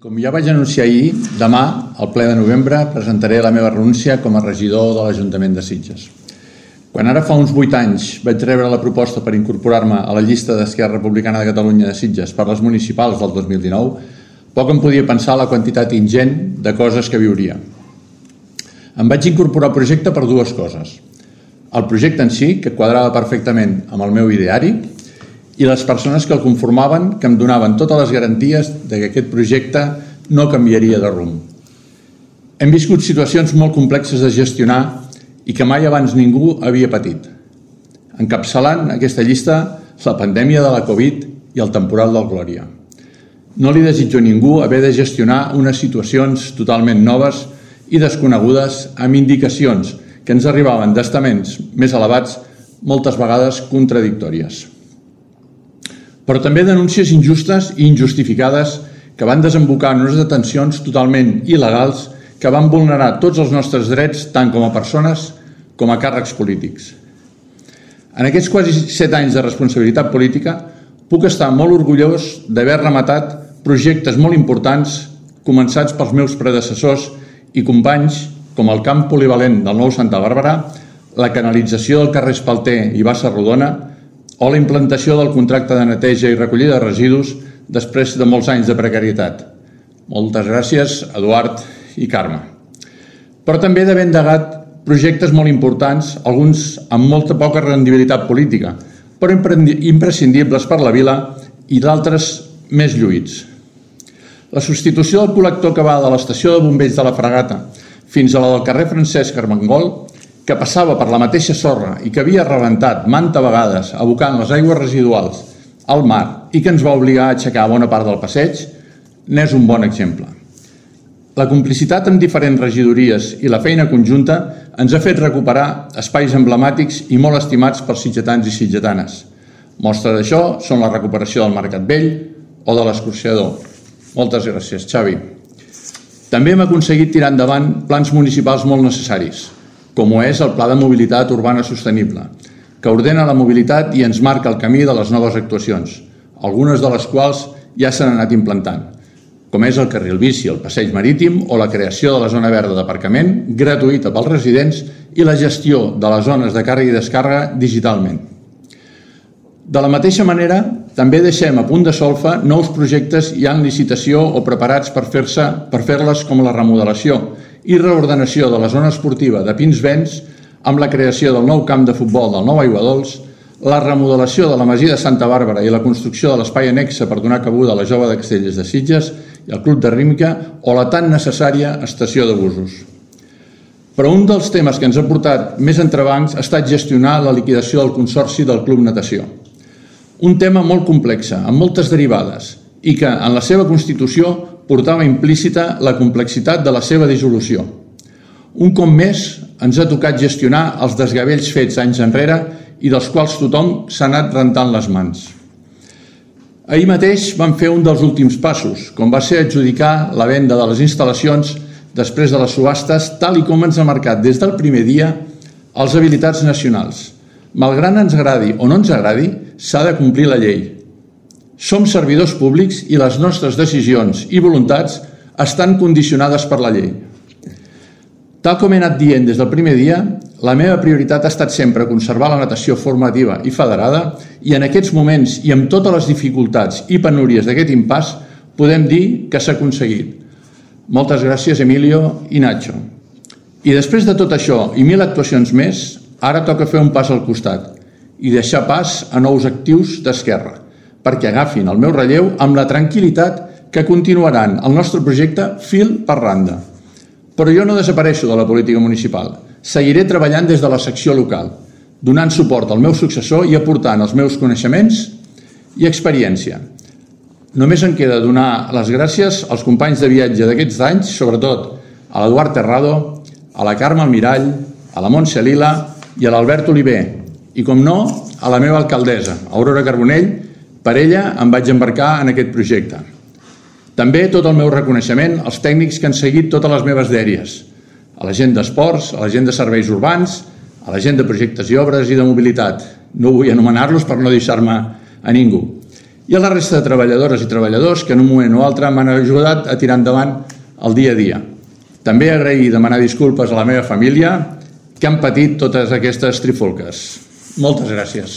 Com ja vaig anunciar ahir, demà, al ple de novembre, presentaré la meva renúncia com a regidor de l'Ajuntament de Sitges. Quan ara fa uns 8 anys vaig rebre la proposta per incorporar-me a la llista d'Esquerra Republicana de Catalunya de Sitges per les municipals del 2019, poc em podia pensar la quantitat ingent de coses que viuria. Em vaig incorporar al projecte per dues coses. El projecte en si, que quadrava perfectament amb el meu ideari, i les persones que el conformaven, que em donaven totes les garanties de que aquest projecte no canviaria de rumb. Hem viscut situacions molt complexes de gestionar i que mai abans ningú havia patit. Encapçalant aquesta llista la pandèmia de la Covid i el temporal del Glòria. No li desitjo a ningú haver de gestionar unes situacions totalment noves i desconegudes amb indicacions que ens arribaven d'estaments més elevats, moltes vegades contradictòries. Però també denúncies injustes i injustificades que van desembocar en unes detencions totalment il·legals que van vulnerar tots els nostres drets tant com a persones com a càrrecs polítics. En aquests quasi 7 anys de responsabilitat política puc estar molt orgullós d'haver rematat projectes molt importants començats pels meus predecessors i companys com el camp polivalent del nou Santa Bàrbara, la canalització del carrer Espalter i Bassa Rodona o la implantació del contracte de neteja i recollida de residus després de molts anys de precarietat. Moltes gràcies, Eduard i Carme. Però també d'haver endegat projectes molt importants, alguns amb molta poca rendibilitat política, però imprescindibles per la vila i d'altres més lluïts. La substitució del col·lector que va de l'estació de bombers de la Fragata fins a la del carrer Francesc Armengol, que passava per la mateixa sorra i que havia rebentat manta vegades abocant les aigües residuals al mar i que ens va obligar a aixecar bona part del passeig, n'és un bon exemple. La complicitat amb diferents regidories i la feina conjunta ens ha fet recuperar espais emblemàtics i molt estimats pels sitgetans i sitgetanes. Mostra d'això són la recuperació del Mercat Vell o de l'Escorxador. Moltes gràcies, Xavi. També hem aconseguit tirar endavant plans municipals molt necessaris, com ho és el Pla de Mobilitat Urbana Sostenible, que ordena la mobilitat i ens marca el camí de les noves actuacions, algunes de les quals ja s'han anat implantant, com és el carril bici, el passeig marítim o la creació de la zona verda d'aparcament gratuïta pels residents i la gestió de les zones de càrrega i descàrrega digitalment. De la mateixa manera, també deixem a punt de solfa nous projectes ja en licitació o preparats per fer-les com la remodelació i reordenació de la zona esportiva de Pinsbens amb la creació del nou camp de futbol del nou Aiguadols, la remodelació de la masia de Santa Bàrbara i la construcció de l'espai annexe per donar cabuda a la Jove de Castellers de Sitges i al Club de Rímica o la tan necessària estació de busos. Però un dels temes que ens ha portat més entrebancs ha estat gestionar la liquidació del consorci del Club Natació. Un tema molt complex, amb moltes derivades, i que en la seva constitució portava implícita la complexitat de la seva dissolució. Un cop més ens ha tocat gestionar els desgavells fets anys enrere i dels quals tothom s'ha anat rentant les mans. Ahir mateix vam fer un dels últims passos, com va ser adjudicar la venda de les instal·lacions després de les subhastes, tal i com ens ha marcat des del primer dia els habilitats nacionals. Malgrat ens agradi o no ens agradi, s'ha de complir la llei. Som servidors públics i les nostres decisions i voluntats estan condicionades per la llei. Tal com he anat dient des del primer dia, la meva prioritat ha estat sempre conservar la natació formativa i federada i en aquests moments i amb totes les dificultats i penúries d'aquest impàs podem dir que s'ha aconseguit. Moltes gràcies, Emilio i Nacho. I després de tot això i 1000 actuacions més, ara toca fer un pas al costat i deixar pas a nous actius d'Esquerra, perquè agafin el meu relleu amb la tranquil·litat que continuaran el nostre projecte fil per randa. Però jo no desapareixo de la política municipal. Seguiré treballant des de la secció local, donant suport al meu successor i aportant els meus coneixements i experiència. Només em queda donar les gràcies als companys de viatge d'aquests anys, sobretot a l'Eduard Terrado, a la Carme Almirall, a la Montse Lila i a l'Albert Oliver, i com no, a la meva alcaldessa, Aurora Carbonell. Per ella em vaig embarcar en aquest projecte. També tot el meu reconeixement als tècnics que han seguit totes les meves dèries, a la gent d'esports, a la gent de serveis urbans, a la gent de projectes i obres i de mobilitat. No vull anomenar-los per no deixar-me a ningú. i a la resta de treballadores i treballadors que en un moment o altre m'han ajudat a tirar endavant el dia a dia. També agrair i demanar disculpes a la meva família que han patit totes aquestes trifulques. Moltes gràcies.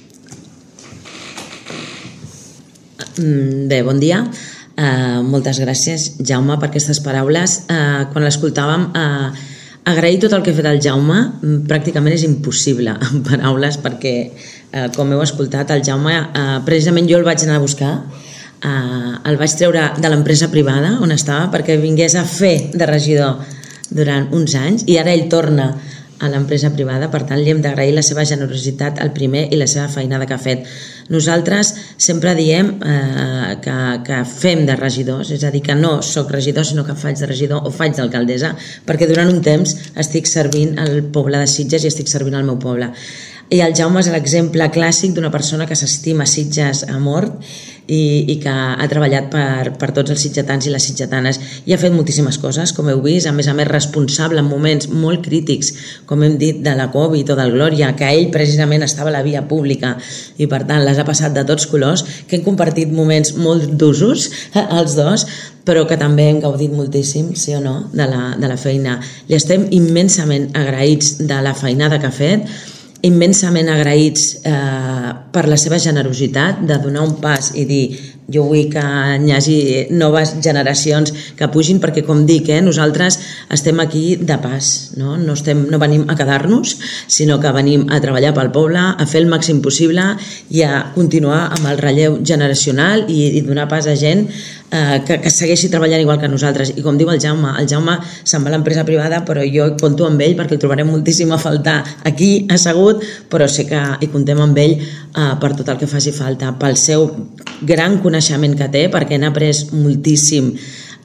Bé, bon dia. Moltes gràcies, Jaume, per aquestes paraules. Quan l'escoltàvem, agrair tot el que ha fet el Jaume pràcticament és impossible en paraules, perquè com heu escoltat, el Jaume, precisament jo el vaig anar a buscar, el vaig treure de l'empresa privada on estava perquè vingués a fer de regidor durant uns anys i ara ell torna a l'empresa privada. Per tant, li hem d'agrair la seva generositat al primer i la seva feinada que ha fet. Nosaltres sempre diem que fem de regidors, és a dir, que no soc regidor sinó que faig de regidor o faig d'alcaldessa, perquè durant un temps estic servint al poble de Sitges i estic servint al meu poble. I el Jaume és l'exemple clàssic d'una persona que s'estima Sitges a mort i que ha treballat per tots els sitgetans i les sitgetanes i ha fet moltíssimes coses, com heu vist, a més responsable en moments molt crítics, com hem dit, de la Covid o del Glòria, que ell precisament estava a la via pública i per tant les ha passat de tots colors, que hem compartit moments molt d'usos els dos, però que també hem gaudit moltíssim, sí o no, de la feina. Li estem immensament agraïts de la feinada que ha fet, immensament agraïts per la seva generositat de donar un pas i dir jo vull que hi hagi noves generacions que pugin, perquè com dic, nosaltres estem aquí de pas, no venim a quedar-nos, sinó que venim a treballar pel poble, a fer el màxim possible i a continuar amb el relleu generacional i donar pas a gent que segueixi treballant igual que nosaltres. I com diu el Jaume se'n va a l'empresa privada, però jo compto amb ell perquè el trobarem moltíssim a faltar aquí assegut, però sé que hi comptem amb ell per tot el que faci falta, pel seu gran coneixement que té, perquè n'ha après moltíssim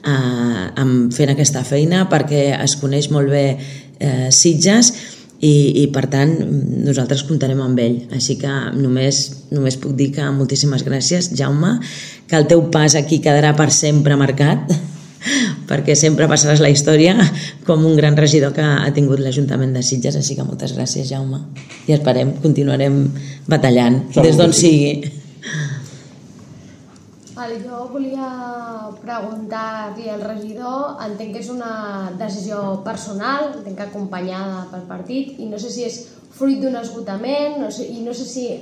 fent aquesta feina, perquè es coneix molt bé Sitges i per tant nosaltres comptarem amb ell. Així que només puc dir que moltíssimes gràcies, Jaume, que el teu pas aquí quedarà per sempre marcat, perquè sempre passaràs la història com un gran regidor que ha tingut l'Ajuntament de Sitges. Així que moltes gràcies, Jaume, i continuarem batallant des d'on sigui. Jo volia preguntar-li al regidor, entenc que és una decisió personal, entenc que acompanyada pel partit, i no sé si és fruit d'un esgotament, i no sé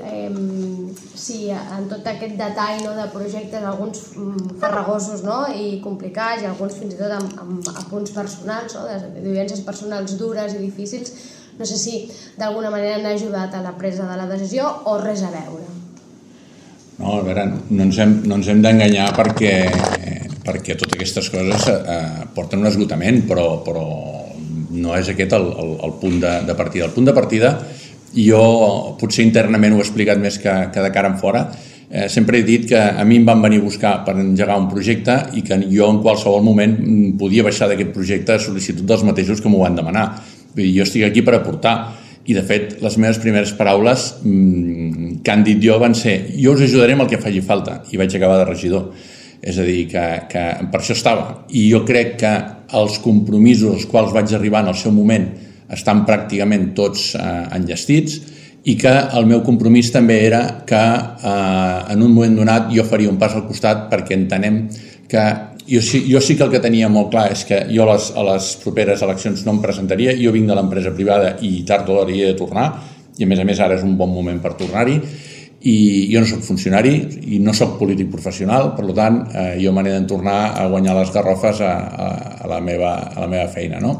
si en tot aquest detall de projectes, alguns farragosos i complicats, i alguns fins i tot amb punts personals, de vivències personals dures i difícils, no sé si d'alguna manera han ajudat a la presa de la decisió o res a veure. No, a veure, no ens hem d'enganyar perquè totes aquestes coses porten un esgotament, però no és aquest el punt de partida. El punt de partida, jo potser internament ho he explicat més que de cara en fora, sempre he dit que a mi em van venir a buscar per engegar un projecte i que jo en qualsevol moment podia baixar d'aquest projecte a sol·licitud dels mateixos que m'ho van demanar. Vull dir, jo estic aquí per aportar. I, de fet, les meves primeres paraules que han dit jo van ser jo us ajudaré amb el que faci falta, i vaig acabar de regidor. És a dir, que per això estava. I jo crec que els compromisos als quals vaig arribar en el seu moment estan pràcticament tots enllestits i que el meu compromís també era que en un moment donat jo faria un pas al costat, perquè entenem que jo sí que el que tenia molt clar és que jo a les properes eleccions no em presentaria, jo vinc de l'empresa privada i tard o d'hora hi he de tornar, i a més ara és un bon moment per tornar-hi, i jo no soc funcionari i no soc polític professional, per tant jo me n'he de tornar a guanyar les garrofes a la meva feina, no?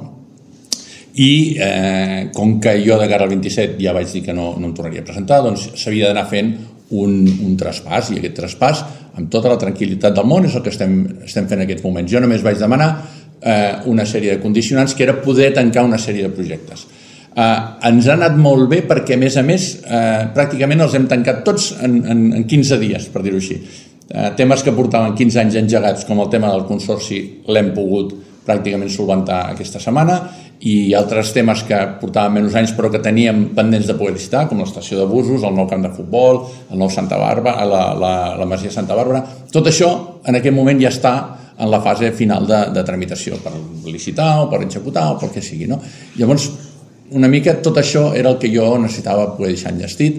I com que jo de cara al 27 ja vaig dir que no em tornaria a presentar, doncs s'havia d'anar fent un traspàs, i aquest traspàs amb tota la tranquil·litat del món és el que estem fent en aquests moments. Jo només vaig demanar una sèrie de condicionants, que era poder tancar una sèrie de projectes. Ens ha anat molt bé perquè, a més, pràcticament els hem tancat tots en 15 dies, per dir-ho així. Temes que portaven 15 anys engegats, com el tema del consorci, l'hem pogut pràcticament solventar aquesta setmana, i altres temes que portaven menys anys però que teníem pendents de poder licitar, com l'estació de busos, el nou camp de futbol, el nou Santa Bàrbara, la Masia Santa Bàrbara. Tot això en aquest moment ja està en la fase final de tramitació per licitar o per executar o pel que sigui, no? Llavors, una mica tot això era el que jo necessitava poder deixar enllestit,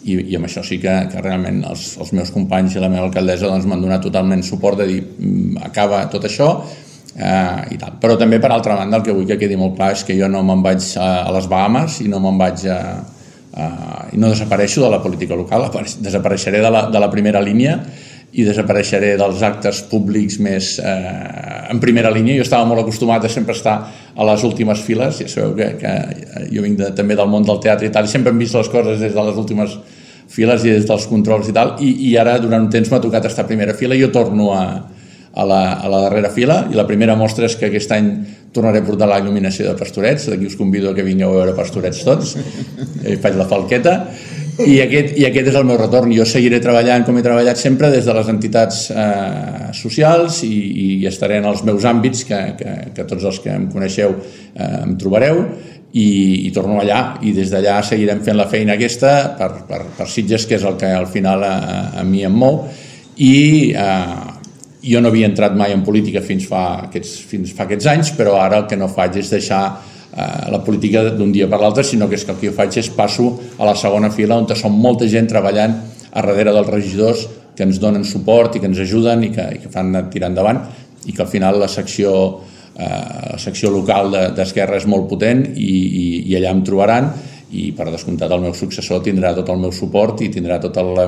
i amb això sí que realment els meus companys i la meva alcaldessa m'han donat totalment suport de dir acaba tot això i tal. Però també, per altra banda, el que vull que quedi molt clar és que jo no me'n vaig a les Bahames i no me'n vaig i no desapareixo de la política local, desapareixeré de la primera línia i desapareixeré dels actes públics més en primera línia. Jo estava molt acostumat a sempre estar a les últimes files, ja sabeu que jo vinc també del món del teatre i tal, i sempre hem vist les coses des de les últimes files i des dels controls i tal, i ara durant un temps m'ha tocat estar a primera fila i jo torno a la darrera fila, i la primera mostra és que aquest any tornaré a portar la il·luminació de Pastorets. D'aquí us convido a que vingueu a veure Pastorets tots, i faig la falqueta, i aquest és el meu retorn. Jo seguiré treballant com he treballat sempre des de les entitats socials i estaré en els meus àmbits que tots els que em coneixeu em trobareu, i torno allà, i des d'allà seguirem fent la feina aquesta per Sitges, que és el que al final a mi em mou. I jo no havia entrat mai en política fins fa aquests anys, però ara el que no faig és deixar la política d'un dia per l'altre, sinó que és que el que jo faig és passo a la segona fila, on som molta gent treballant a darrere dels regidors que ens donen suport i que ens ajuden i que fan tirar endavant, i que al final la secció local d'Esquerra és molt potent i allà em trobaran, i per descomptat el meu successor tindrà tot el meu suport i tindrà tot el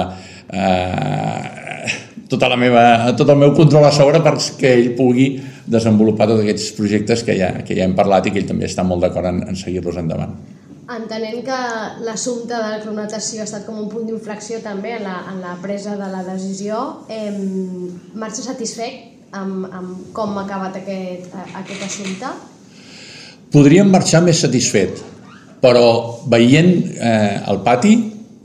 meu control a sobre perquè ell pugui desenvolupar tots aquests projectes que ja hem parlat i que ell també està molt d'acord en seguir-los endavant. Entenent que l'assumpte de la cronatació ha estat com un punt d'inflexió també en la presa de la decisió, marxa satisfet amb com ha acabat aquest assumpte? Podríem marxar més satisfet, però veient el pati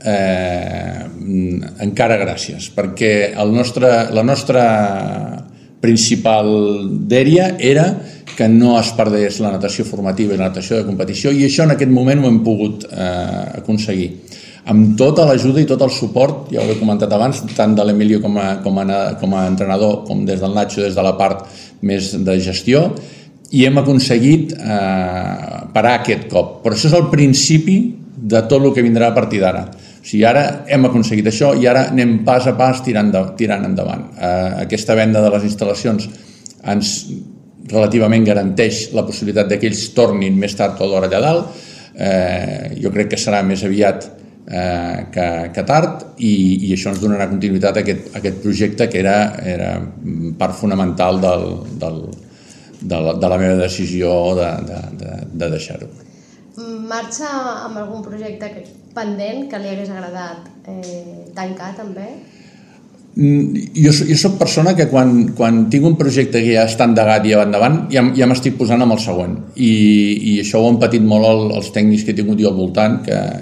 encara gràcies, perquè la nostra principal dèria era que no es perdés la natació formativa i la natació de competició, i això en aquest moment ho hem pogut aconseguir amb tota l'ajuda i tot el suport, ja ho he comentat abans, tant de l'Emilio com a entrenador, com des del Nacho, des de la part més de gestió, i hem aconseguit parar aquest cop. Però això és el principi de tot el que vindrà a partir d'ara. O sigui, ara hem aconseguit això i ara anem pas a pas tirant endavant. Aquesta venda de les instal·lacions ens relativament garanteix la possibilitat que ells tornin més tard o d'hora allà dalt. Jo crec que serà més aviat que tard, i això ens donarà continuïtat a aquest projecte que era part fonamental de la meva decisió de deixar-ho. Marxa amb algun projecte pendent que li hagués agradat tancar també? Jo soc persona que quan tinc un projecte que ja està endegat i ja va endavant, ja m'estic posant amb el següent, i això ho han patit molt els tècnics que he tingut jo al voltant,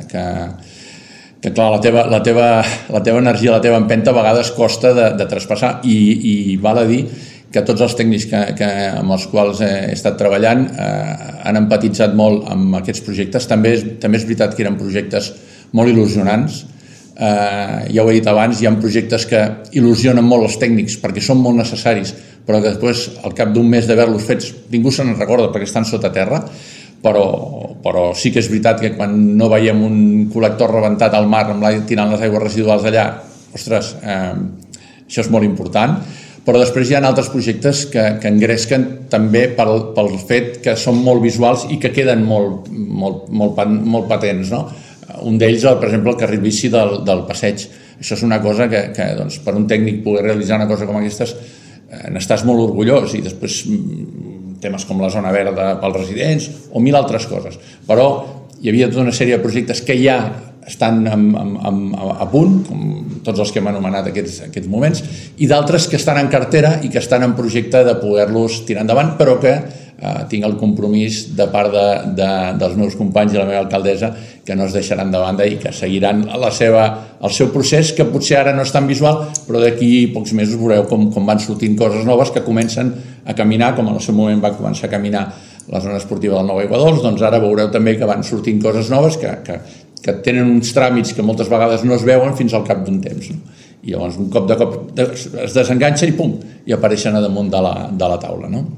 que clar, la teva energia, la teva empenta a vegades costa de traspassar, i val a dir que tots els tècnics amb els quals he estat treballant han empatitzat molt amb aquests projectes. També és veritat que eren projectes molt il·lusionants. Ja ho he dit abans, hi ha projectes que il·lusionen molt els tècnics perquè són molt necessaris, però que després, al cap d'un mes d'haver-los fets, ningú se n'en recorda perquè estan sota terra. Però sí que és veritat que quan no veiem un col·lector rebentat al mar tirant les aigües residuals allà, ostres, això és molt important. Però després hi ha altres projectes que engresquen també pel fet que són molt visuals i que queden molt patents, no? Un d'ells, per exemple, el carril bici del passeig. Això és una cosa que doncs, per un tècnic poder realitzar una cosa com aquestes n'estàs molt orgullós, i després temes com la zona verda pels residents o mil altres coses. Però hi havia tota una sèrie de projectes que ja estan a punt, com tots els que hem anomenat aquests moments, i d'altres que estan en cartera i que estan en projecte de poder-los tirar endavant, però que tinc el compromís de part dels meus companys i la meva alcaldessa que no es deixaran de banda i que seguiran el seu procés, que potser ara no és tan visual, però d'aquí pocs mesos veureu com van sortint coses noves que comencen a caminar, com en el seu moment va començar a caminar la zona esportiva del Nou Aiguadols. Doncs ara veureu també que van sortint coses noves que tenen uns tràmits que moltes vegades no es veuen fins al cap d'un temps, no? I llavors un cop es desenganxa i pum, i apareixen a damunt de la taula, no?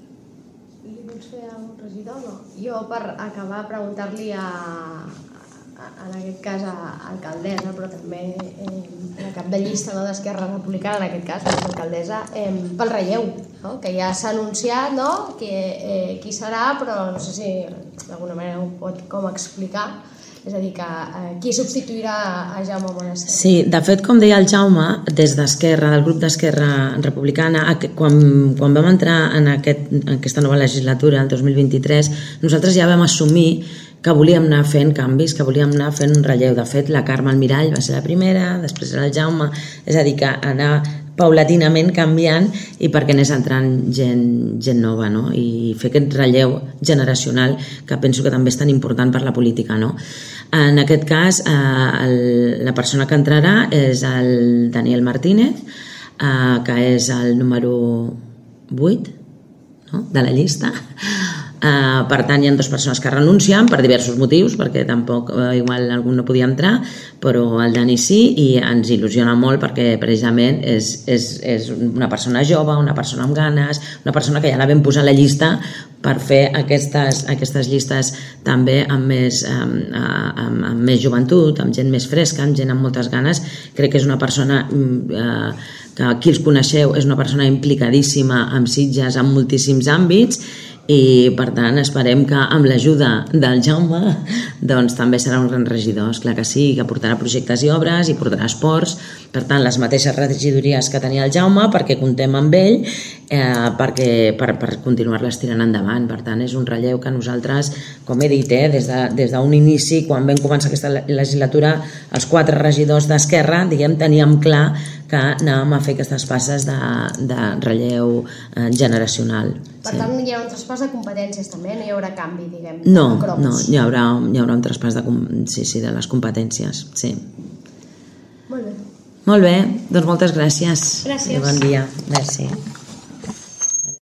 Li vols fer algun regidor o no? Jo, per acabar, preguntar-li en aquest cas alcaldessa, però també la cap de llista d'Esquerra Republicana, en aquest cas l'alcaldessa, pel relleu, que ja s'ha anunciat qui serà, però no sé si d'alguna manera ho pot com explicar. És a dir, que qui substituirà a Jaume Monasterio? Sí, de fet, com deia el Jaume, des d'Esquerra, del grup d'Esquerra Republicana, quan vam entrar en aquesta nova legislatura, el 2023, nosaltres ja vam assumir que volíem anar fent canvis, que volíem anar fent un relleu. De fet, la Carme Almirall va ser la primera, després era el Jaume, és a dir, que anar paulatinament canviant i perquè anés entrant gent nova, no? I fer aquest relleu generacional que penso que també és tan important per la política, no? En aquest cas, la persona que entrarà és el Daniel Martínez, que és el número 8, no?, de la llista. Per tant, hi ha 2 persones que renuncien per diversos motius, perquè tampoc igual algun no podia entrar, però el Dani sí, i ens il·lusiona molt perquè precisament és una persona jove, una persona amb ganes, una persona que ja la vam posar a la llista per fer aquestes llistes també amb més joventut, amb gent més fresca, amb gent amb moltes ganes. Crec que és una persona que qui els coneixeu és una persona implicadíssima amb Sitges en moltíssims àmbits, i per tant esperem que amb l'ajuda del Jaume doncs també serà un gran regidor. Esclar que sí, que portarà projectes i obres i portarà esports, per tant les mateixes regidories que tenia el Jaume, perquè comptem amb ell per continuar-les tirant endavant. Per tant, és un relleu que nosaltres, com he dit, des d'un inici, quan vam començar aquesta legislatura, els 4 regidors d'Esquerra teníem clar que anàvem a fer aquestes passes de relleu generacional. Per tant, hi haurà un traspàs de competències també? No hi haurà canvi, diguem? No, hi haurà un traspàs de les competències, sí. Molt bé. Molt bé, doncs moltes gràcies. Gràcies. Bon dia. Merci.